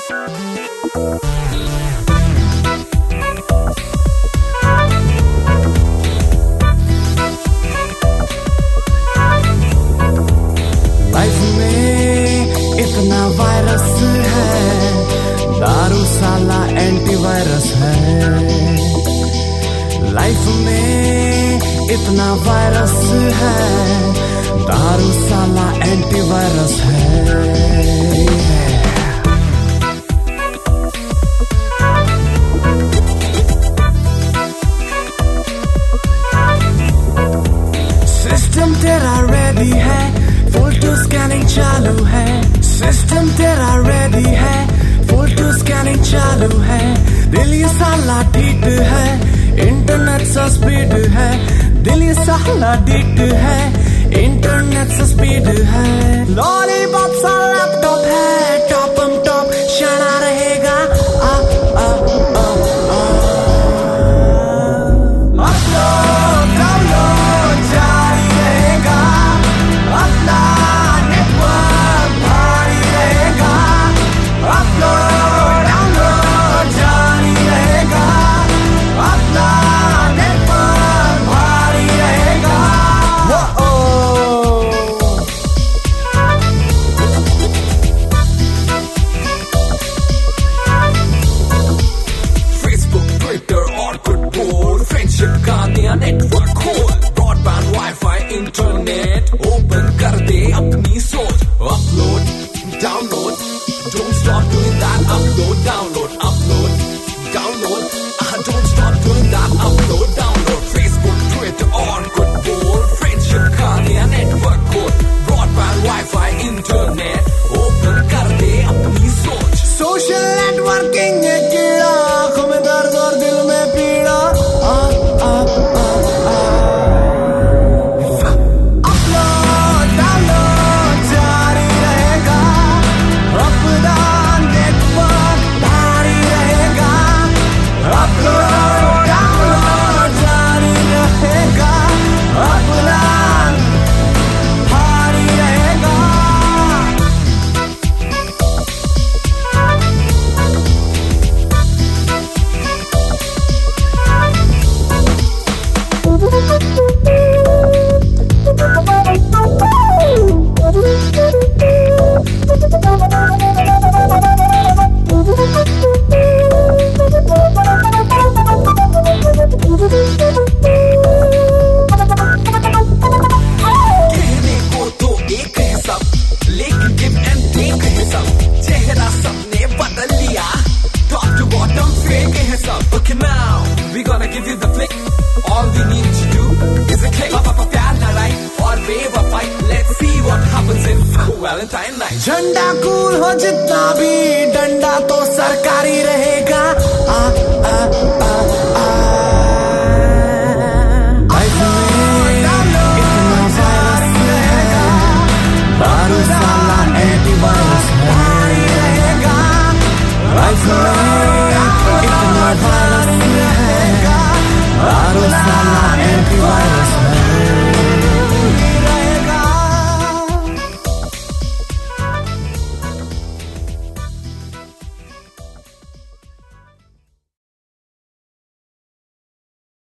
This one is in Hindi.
लाइफ में इतना वायरस है, दारू साला एंटीवायरस है। लाइफ में इतना वायरस है, दारू साला एंटीवायरस है। सिस्टम तेरा रेडी है, फुल टू स्कैनिंग चालू है। सिस्टम तेरा रेडी है, फुल टू स्कैनिंग चालू है। दिल ये साला डीट है, इंटरनेट सा स्पीड है। दिल ये साला डीट है, इंटरनेट सा स्पीड है। लॉलीपॉप सा लैपटॉप है, टॉपम टॉप शाना रहेगा। अपलोड डाउनलोड जारी रहेगा, अपना नेटवर्क भारी रहेगा। अपलोड डाउनलोड जारी रहेगा, अपना नेटवर्क भारी रहेगा। Facebook, Twitter और कुछ बोल, फ्रेंडशिप का नया नेटवर्क खोल। ब्रॉडबैंड वाईफाई इंटरनेट ओपन कर दे अपनी सोच। Upload download, don't stop doing that. Upload download, upload download, don't stop doing that. Upload download, Facebook, Twitter और कुछ बोल, फ्रेंडशिप का नया नेटवर्क खोल। ब्रॉडबैंड वाईफाई इंटरनेट ओपन कर दे अपनी सोच। सोशल नेटवर्किंग है कीड़ा, आंखों में दर्द और दिल में पीड़ा। अपलोड डाउनलोड जारी रहेगा, अपना नेटवर्क भारी रहेगा। अपलोड डाउनलोड जारी रहेगा, अपना भारी रहेगा। कहने को तो एक है सब, लेकिन गिव एंड टेक है सब। चेहरा सबने बदल लिया, टॉप टू बॉटम फेक है सब। Okay now, we gonna give you the flick. All we need to do is a click. Papa प्यार लड़ाई और बेवफाई, let's see what happens in Valentine night. झंडा कूल हो जितना भी, डंडा तो सरकारी रहेगा।